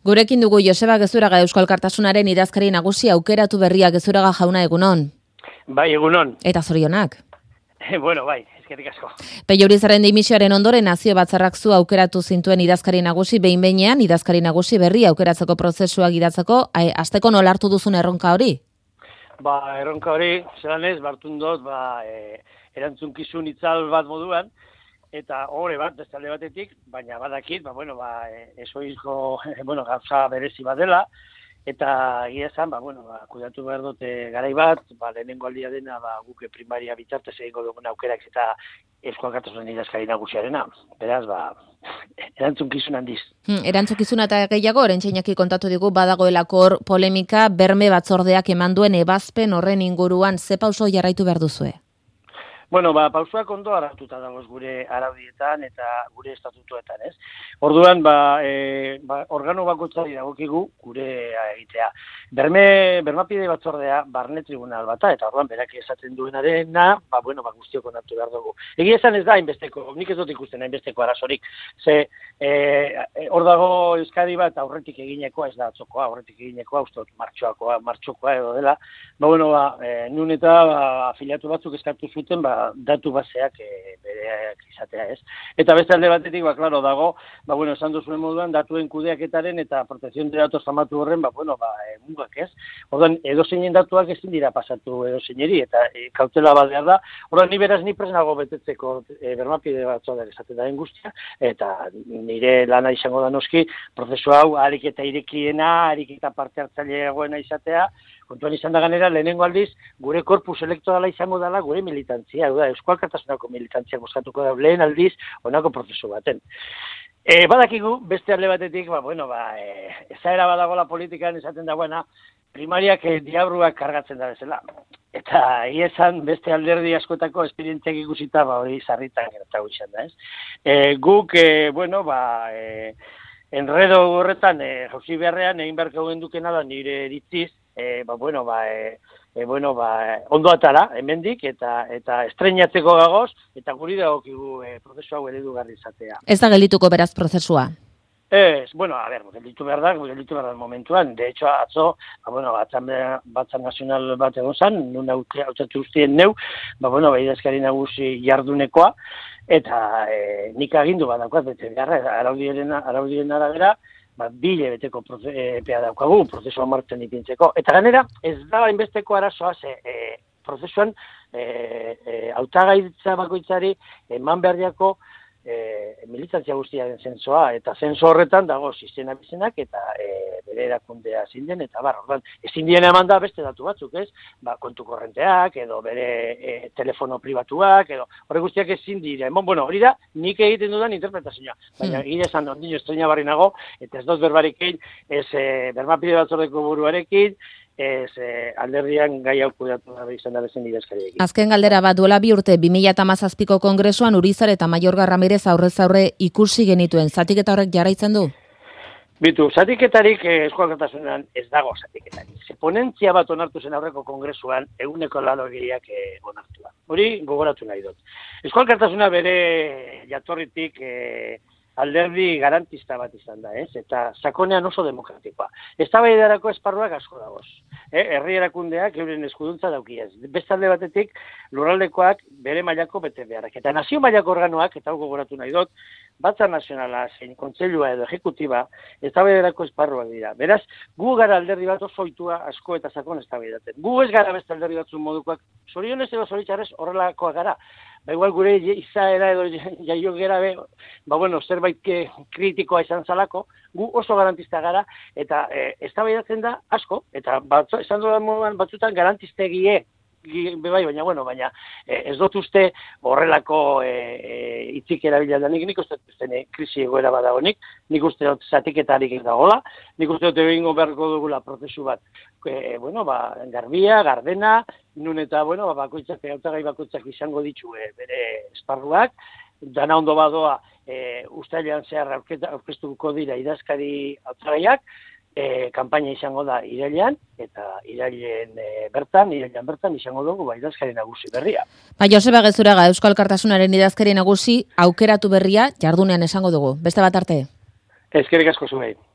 Gurekin dugu Joseba Gezuraga Euskal Alkartasunaren idazkari nagusi aukeratu berria. Gezuraga jauna, egunon. Bai, egunon. Eta zorionak. Bueno, bai, eskerrik asko. Peio Urizaren dimisioaren ondoren Nazio Batzarrak zu aukeratu zintuen idazkari nagusi behin-behinean, idazkari nagusi berri aukeratzeko prozesua gidatzeko, hasteko nola hartu duzun erronka hori? Erronka hori, zelan ez, bartun dut, erantzunkizun itzal bat moduan, eta horre bat, beste alde batetik, baina badakit, esoizko, gauza berezi bat dela, eta egia esan, kudatu behar dute garai bat, lehenengo aldia dena, guke primaria bitartez egingo dugun aukerak eta Euskal Alkartasunen idazkari nagusiarena. Beraz, erantzunkizun handiz. Erantzukizuna eta gehiago, Orentxeinaki kontatu digu badagoelako hor polemika, Berme Batzordeak eman duen ebazpen horren inguruan, ze pauso jarraitu behar duzue? Pausoak ondo araututa dagoz gure araudietan eta gure estatutuetan, ez? Orduan, organo bakoitzari dagokigu gure egitea. Bermapide batzordea barne tribunal bata, eta orduan berak esaten duenarena, guztiok onartu behar dugu. Egia esan ez da hainbesteko, nik ez dut ikusten hainbesteko arazorik. Hor dago Euskadi bat aurretik eginekoa, ez da atzokoa, aurretik eginekoa, uste dut martxokoa edo dela. Nun eta afiliatu batzuk eskatu zuten, datu baseak bereak izatea, ez? Eta beste alde batetik, klaro dago, esan duzuen moduan, datuen kudeaketaren eta protekzion de datos famatu horren, mugak, ez? Orduan, edozeinen datuak ezin dira pasatu edozeineri, eta kautela bat behar da. Orduan, ni prest nago betetzeko Bermapide batzordeak esaten daren guztia, eta nire lana izango da noski, prozesu hau, harik eta irekiena, harik eta parte hartzaileagoena izatea, kontuan izan da ganera, lehenengo aldiz, gure korpus elektorala izango dela gure militantzia, Euskal Alkartasunako militantzia bozkatuko da lehen aldiz, honako prozesu baten. Badakigu, beste alde batetik, ezaera badagola politikan esaten dagoena, primariak diabruak kargatzen da bezala. Eta esan beste alderdi askotako esperientziak ikusita, hori sarritan gertago izan da, ez? Guk, enredo horretan, jauzi beharrean, egin beharko gendukena da nire eritziz, ondo atara, hemendik, eta estreinatzeko gagoz, eta guri dagokigu prozesu hau eredugarri izatea. Ez da geldituko beraz prozesua? Gelditu behar da momentuan. De hecho, atzo, Batzar Nazional bat egon zan, nun hautatu guztien neu, idazkari nagusi jardunekoa, eta nik agindu badaukat, bete beharra, araudien arabera, 2 hilabeteko epea daukagu, prozesua martzen ipintzeko. Eta ganera, ez da hainbesteko arazoa, prozesuan hautagaitza bakoitzari eman behar diako militantzia guztiaren zensoa, eta zenso horretan dago sistema bizenak eta bere erakundea zinden, eta orduan, ezin dien eman da beste datu batzuk, ez? Kontu korrenteak, edo bere telefono pribatuak, edo horre guztiak ezin dira. Hori da, nik egiten dudan interpretazioa. Baina, gire esan ondino estreina barri nago, eta ez dut berbarik egin, ez Bermapide batzordeko buruarekin, ez alderdian gai hau kudatu da izan da bezen idazkariekin. Azken galdera bat, duela 2 urte, 2017ko kongresuan Urizar eta Mayorga Ramirez aurrez aurre ikusi genituen. Zatiketa horrek jarraitzen du? Bitu, zatiketarik Euskal Alkartasunean ez dago zatiketarik. Ponentzia bat onartu zen aurreko kongresuan, 180 onartua. Hori gogoratu nahi dut. Euskal Alkartasuna bere jatorritik alderdi garantista bat izan da, ez? Eta sakonean oso demokratikoa. Eztabaidarako esparruak asko dagoz. Herri erakundeak euren eskuduntza daukiez. Beste alde batetik, lurraldekoak bere mailako bete beharrak. Eta nazio mailako organoak, eta hau gogoratu nahi dut, Batzar Nazionala, zein kontseilua edo ejekutiba, eztabaidarako esparruak dira. Beraz, gu gara alderdi bat oso ohitua asko eta sakon eztabaidatzen. Gu ez gara beste alderdi batzun modukoak, zorionez edo zoritxarrez horrelakoak gara. Igual gure izaera edo jaio gera zerbait kritikoa izan zalako, gu oso garantista gara, eta eztabaidatzen da asko, eta esan dudan moduan batzutan garantistegie, baina ez dut uste horrelako hitzik erabilaldanik, nik uste krisi egoera badagonik, nik uste dut zatiketarik ez dagoela, nik uste dut egingo beharko dugula prozesu bat, garbia, gardena, nun eta, hautagai bakoitzak izango ditu bere esparruak, dana ondo badoa uztailean zehar aurkeztuko dira idazkari hautagaiak, kanpaina izango da irailean, eta irailean bertan izango dugu idazkari nagusi berria. Joseba Gezuraga, Euskal Alkartasunaren idazkari nagusi aukeratu berria jardunean esango dugu. Beste bat arte? Eskerrik asko zuei.